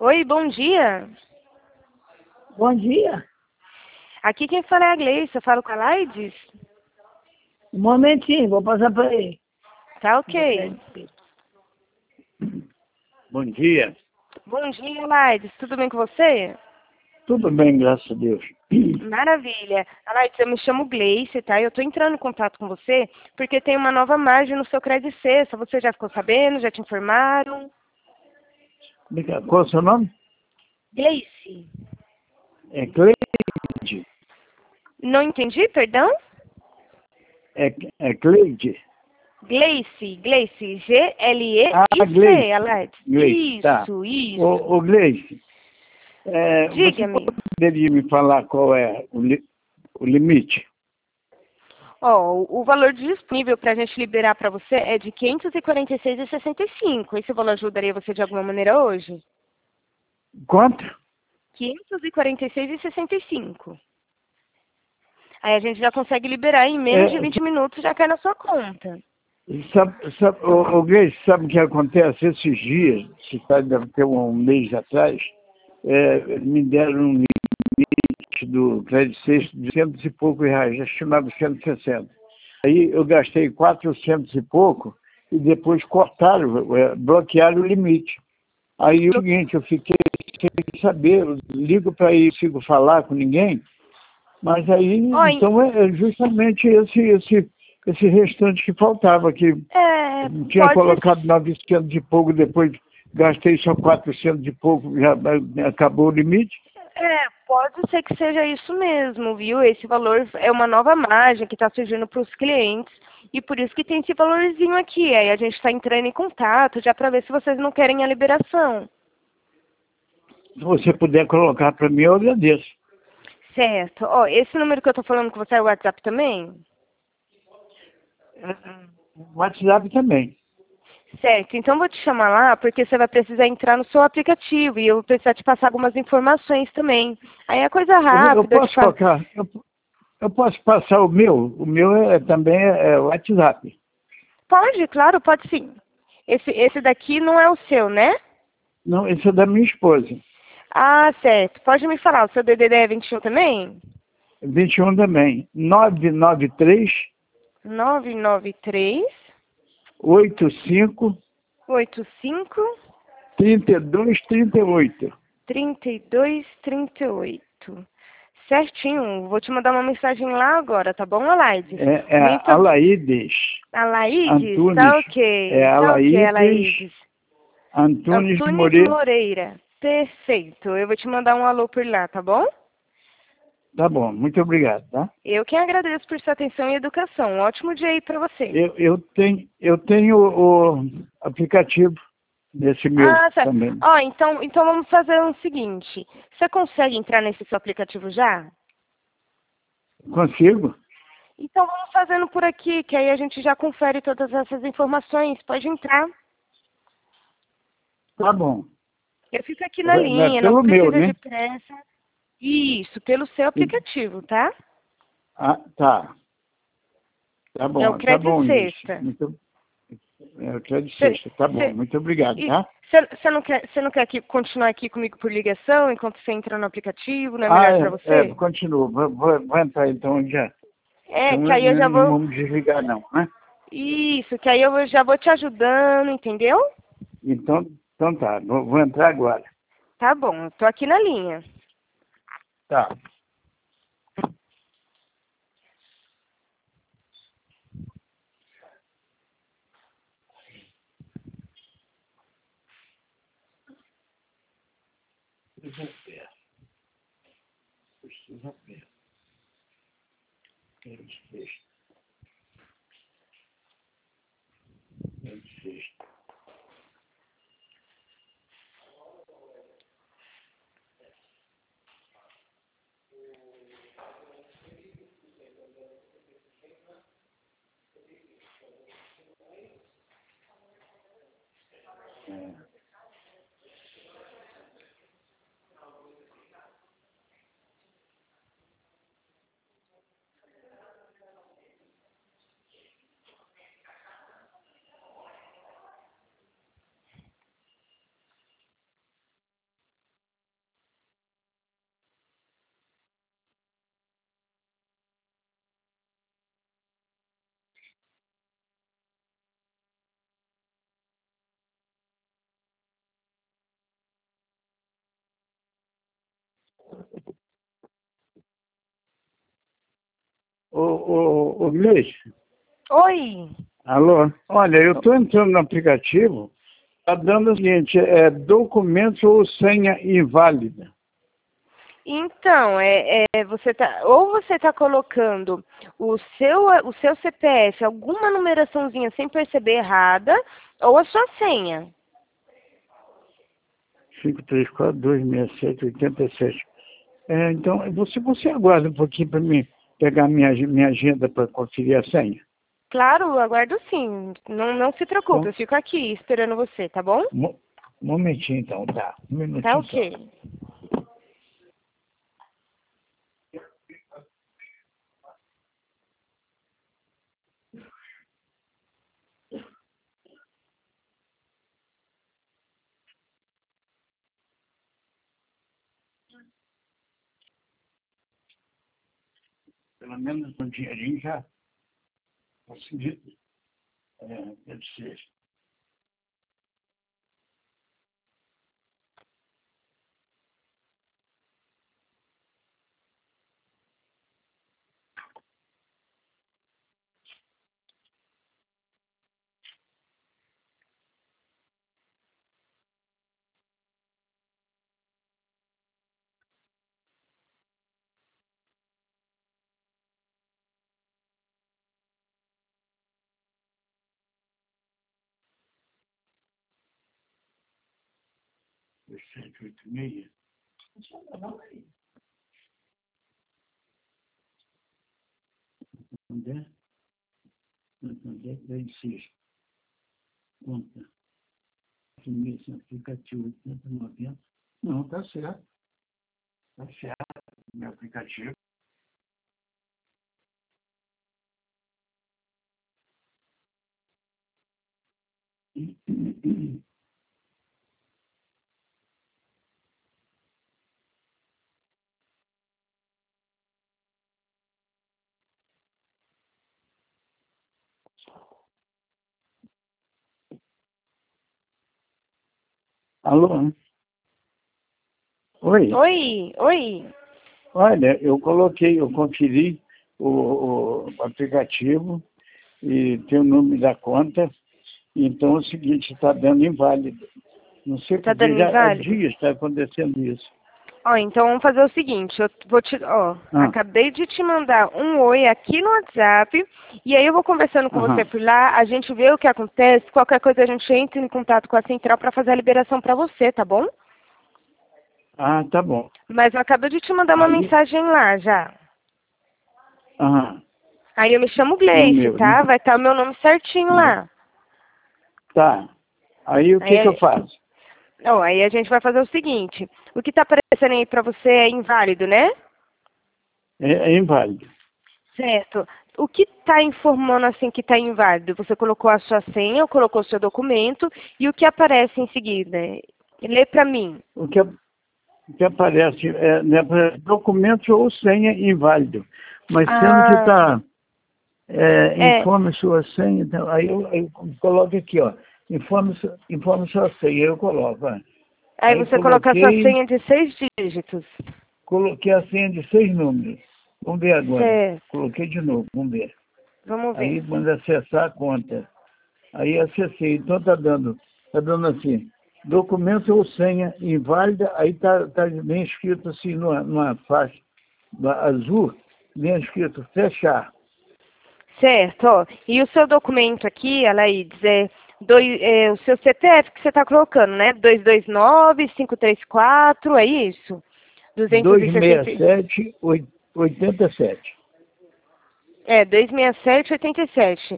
Oi, bom dia. Bom dia. Aqui quem fala é a Gleice, eu falo com a Laides? Um momentinho, vou passar para ele. Tá ok. Bom dia. Bom dia, Laides, tudo bem com você? Tudo bem, graças a Deus. Maravilha. Laides, eu me chamo Gleice, tá? Eu tô entrando em contato com você porque tem uma nova margem no seu Crédito Sexta. Você já ficou sabendo? Já te informaram? Qual é o seu nome? Gleice. É Cleide. Não entendi, perdão? É Cleide? Gleice, G-L-E-I-C, Gleice. Laides. Gleice, tá. Isso. Ô Gleice, você Diga-me. poderia me falar qual é o limite? Ó, o valor disponível para a gente liberar para você é de R$ 546,65. Esse valor ajudaria você de alguma maneira hoje? Quanto? R$ 546,65. Aí a gente já consegue liberar em menos de 20 minutos, já cai na sua conta. Ô Gleice, sabe o que acontece? Esses dias, deve ter um mês atrás, me deram um limite do crédito sexto de cento e poucos reais, já estimava 160. Aí eu gastei 400 e pouco e depois cortaram, bloquearam o limite. Aí o seguinte, eu fiquei sem saber, eu ligo para ir, consigo falar com ninguém, mas aí, então é justamente esse restante que faltava, que tinha colocado 900 e pouco, depois gastei só 400 e pouco, já acabou o limite. Pode ser que seja isso mesmo, viu? Esse valor é uma nova margem que está surgindo para os clientes e por isso que tem esse valorzinho aqui. Aí a gente está entrando em contato já para ver se vocês não querem a liberação. Se você puder colocar para mim, eu agradeço. Certo. Ó, esse número que eu estou falando com você é o WhatsApp também? WhatsApp também. Certo, então vou te chamar lá porque você vai precisar entrar no seu aplicativo e eu vou precisar te passar algumas informações também. Aí é coisa rápida. Eu posso colocar, eu posso passar o meu também é WhatsApp. Pode, claro, pode sim. Esse daqui não é o seu, né? Não, esse é da minha esposa. Ah, certo. Pode me falar, o seu DDD é 21 também? 21 também. 993 993 85 85 3238. 3238. Certinho. Vou te mandar uma mensagem lá agora, tá bom, Alaides? Alaides. Alaides? Antunes. Tá ok. Tá ok, Alaides. Antunes Moreira. Perfeito. Eu vou te mandar um alô por lá, tá bom? Tá bom, muito obrigado, tá? Eu que agradeço por sua atenção e educação. Um ótimo dia aí para você. Eu tenho o aplicativo desse meu certo. também. Ó, então vamos fazer o seguinte. Você consegue entrar nesse seu aplicativo já? Consigo? Então vamos fazendo por aqui, que aí a gente já confere todas essas informações. Pode entrar. Tá bom. Eu fico aqui na linha, Pelo não precisa meu, né? de pressa. Isso, pelo seu aplicativo, tá? Tá. Tá bom, É o Crédito Sexta. É o Crédito Sexta, tá bom. Muito obrigado, tá? Você não quer continuar aqui comigo por ligação enquanto você entra no aplicativo? Não é melhor para você? Continua. Vou entrar então já. Que aí eu já Não vou... vamos desligar não, né? Isso, que aí eu já vou te ajudando, entendeu? Então tá, vou entrar agora. Tá bom, eu tô aqui na linha. Tá. Precisa ver. Ô, Gleice, Oi. alô? Olha, eu estou entrando no aplicativo, está dando o seguinte, documento ou senha inválida. Então, ou você está colocando o seu CPF, alguma numeraçãozinha sem perceber errada, ou a sua senha. 534-267-87. Então, você aguarda um pouquinho para mim pegar minha agenda para conferir a senha? Claro, aguardo sim. Não se preocupe, Então, eu fico aqui esperando você, tá bom? um momentinho então, tá? Um Tá minutinho só. ok. Pelo menos um dinheirinho já consegui. Deve ser. Foi 786. Onde é? Onde é que vai ser? Conta. Primeiro aplicativo 8090. Não, tá certo. Tá certo. Meu aplicativo. Alô? Oi. Oi. Olha, eu conferi o aplicativo e tem o número da conta. Então é o seguinte, está dando inválido. Não sei Tá porque dando já há inválido? dias está acontecendo isso. Ó, então vamos fazer o seguinte, acabei de te mandar um oi aqui no WhatsApp, e aí eu vou conversando com você por lá, a gente vê o que acontece, qualquer coisa a gente entra em contato com a central para fazer a liberação para você, tá bom? Ah, tá bom. Mas eu acabei de te mandar uma Aí, mensagem lá já. Aí eu me chamo no Gleice, meu. tá? Vai estar o meu nome certinho lá. Tá. Aí o que eu faço? Aí a gente vai fazer o seguinte, o que tá aparecendo aí para você é inválido, né? É inválido. Certo. O que está informando assim que está inválido? Você colocou a sua senha, colocou o seu documento e o que aparece em seguida? Lê para mim. O que aparece documento ou senha inválido. Mas sendo que está informe sua senha, então, aí eu coloco aqui, ó. Informe sua senha, eu coloco. Ó. Aí você coloca a sua senha de 6 dígitos. Coloquei a senha de 6 números. Vamos ver agora. Certo. Coloquei de novo, vamos ver. Vamos ver. Aí manda acessar a conta. Aí acessei, então tá dando assim, documento ou senha inválida, aí tá bem escrito assim numa faixa azul, bem escrito fechar. Certo, ó. E o seu documento aqui, Alaídes, o seu CPF que você está colocando, né? 229-534, é isso? 267, 87. 267-87.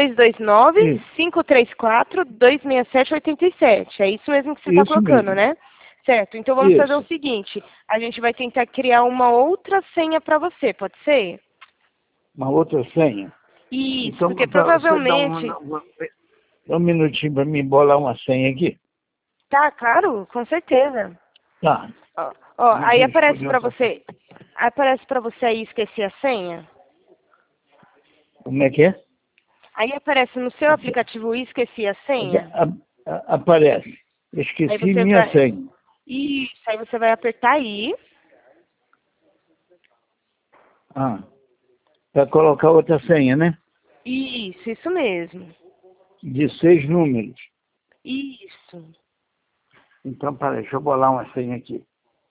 229-534-267-87. É isso mesmo que você está colocando, mesmo. né? Certo. Então vamos fazer o seguinte. A gente vai tentar criar uma outra senha para você, pode ser? Uma outra senha? Isso, então, porque provavelmente... Dá um minutinho para mim bolar uma senha aqui. Tá, claro, com certeza. Tá. Aí aparece para você... Aparece para você aí esquecer a senha? Como é que é? Aí aparece no seu aplicativo esqueci a senha? Aparece. Esqueci minha senha. Isso, aí você vai apertar aí. Para colocar outra senha, né? Isso mesmo. De 6 números. Isso. Então, peraí, deixa eu bolar uma senha aqui.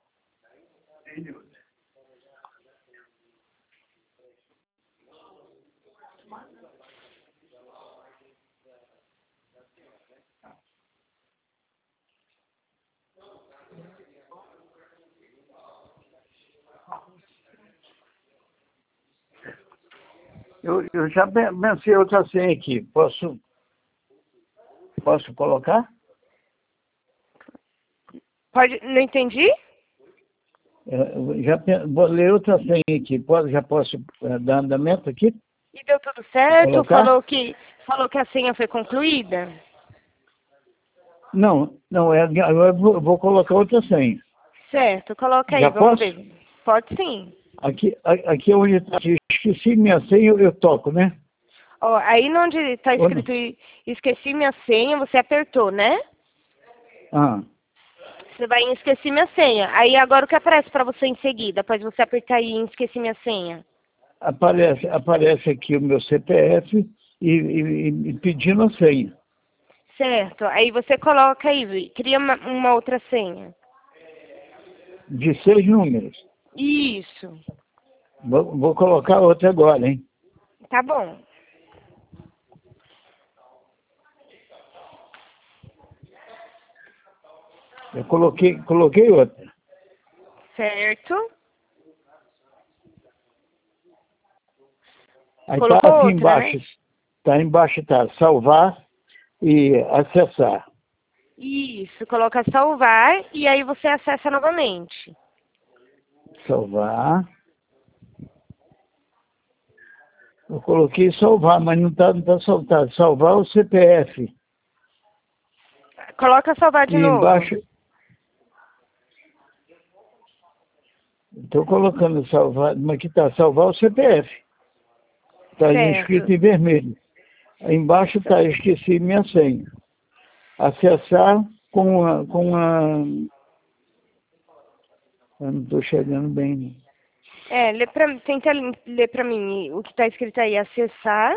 Eu já pensei outra senha aqui. Posso colocar? Pode, não entendi? Vou ler outra senha aqui. Já posso dar andamento aqui? E deu tudo certo? Colocar? Falou que a senha foi concluída? Não, agora eu vou colocar outra senha. Certo, coloca aí, Já vamos posso? ver. Pode sim. Aqui onde está, esqueci minha senha, eu toco, né? Ó, aí onde está Ou não? escrito esqueci minha senha, você apertou, né? Ah, Você vai em esqueci minha senha. Aí agora o que aparece para você em seguida, após você apertar aí em esqueci minha senha? aparece aqui o meu CPF e pedindo a senha. Certo. Aí você coloca aí, cria uma outra senha. De 6 números. Isso. Vou colocar outra agora, hein? Tá bom. Eu coloquei outra. Certo. Aí está Colocou aqui outra, embaixo. né? Está embaixo, tá salvar e acessar. Isso. Coloca salvar e aí você acessa novamente. Salvar. Eu coloquei salvar, mas não está saltado. Salvar o CPF. Coloca salvar de E novo. embaixo. Estou colocando salvar, mas aqui está salvar o CPF. Está escrito Certo. em vermelho. Aí embaixo está esqueci minha senha. Acessar com a. Eu não estou chegando bem. Né? Tenta ler pra mim o que tá escrito aí, acessar.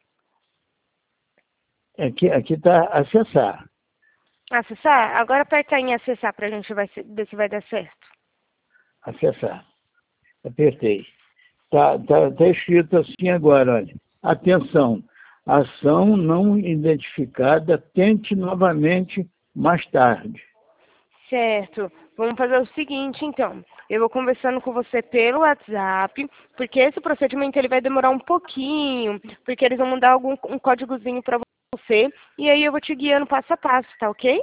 Aqui está acessar. Acessar? Agora aperta em acessar pra gente ver se vai dar certo. Acessar. Apertei. Tá escrito assim agora, olha. Atenção. Ação não identificada, tente novamente mais tarde. Certo. Vamos fazer o seguinte, então. Eu vou conversando com você pelo WhatsApp, porque esse procedimento ele vai demorar um pouquinho, porque eles vão mandar um códigozinho para você, e aí eu vou te guiando passo a passo, tá ok?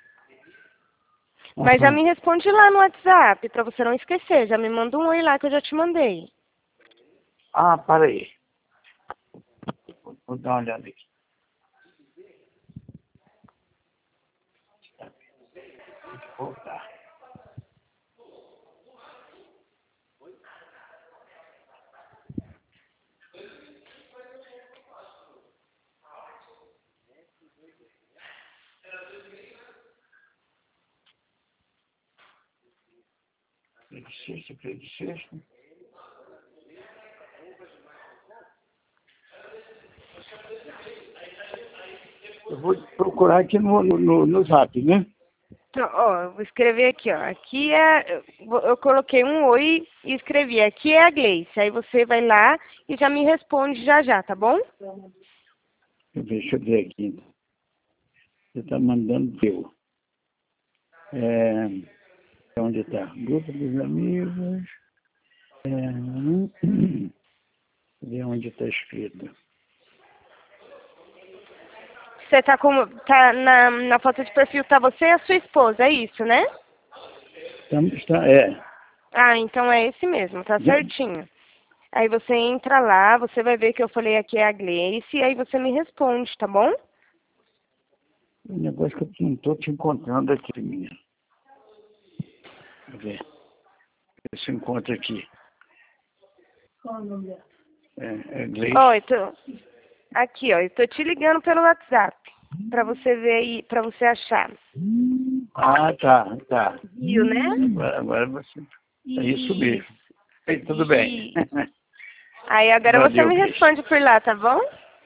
Mas já Aham. me responde lá no WhatsApp, para você não esquecer. Já me manda um oi lá que eu já te mandei. Ah, para aí. Vou dar uma olhada aqui. Voltar. Sexta. Eu vou procurar aqui no Zap, né? Então, ó, eu vou escrever aqui, ó. Aqui eu coloquei um oi e escrevi. Aqui é a Gleice. Aí você vai lá e já me responde já, tá bom? Deixa eu ver aqui. Você está mandando teu. Onde está? Grupo dos amigos. Ver onde está escrito. Você tá na foto de perfil, tá você e a sua esposa, é isso, né? É. Ah, então é esse mesmo, tá certinho. Aí você entra lá, você vai ver que eu falei aqui é a Gleice, e aí você me responde, tá bom? Um negócio que eu não estou te encontrando aqui, minha. Deixa eu ver. Esse encontro aqui. Qual o nome dela? É Gleice. Ó, aqui, ó, eu tô te ligando pelo WhatsApp, pra você ver aí, pra você achar. Ah, tá. Viu, né? Agora você... É isso mesmo. Ei, tudo bem. Aí agora você Valeu, me Grace. responde por lá, tá bom?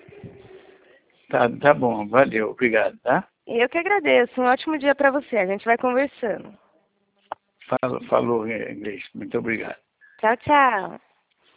Tá bom, valeu, obrigado, tá? Eu que agradeço. Um ótimo dia para você. A gente vai conversando. Falou, Grace, muito obrigado. Tchau, tchau.